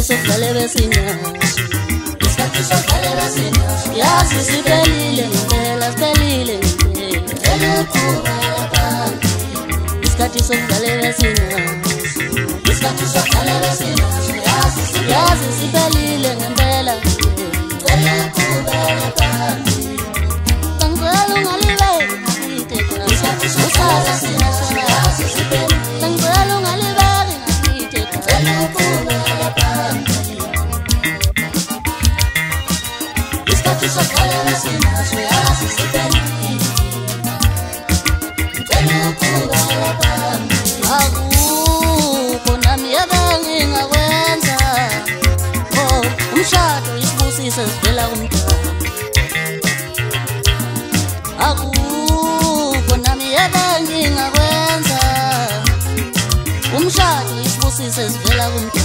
sokuvale besinyawo, isikhathi sokuvale besinyawo, yazi siphelile ngempela, siphelile ngempela, isikhathi sokuvale besinyawo, isikhathi sokuvale besinyawo, yazi siphelile ngempela, ngicela ungalibeki ngakithe, isikhathi sokuvale besinyawo, ngicela ungalibeki ngakithe, isikhathi sokuvale besinyawo, akukho nami ebengingakwenza, oh umshado isibusiso sivela kumdala, akukho nami ebengingakwenza, umshado isibusiso sivela kumdala.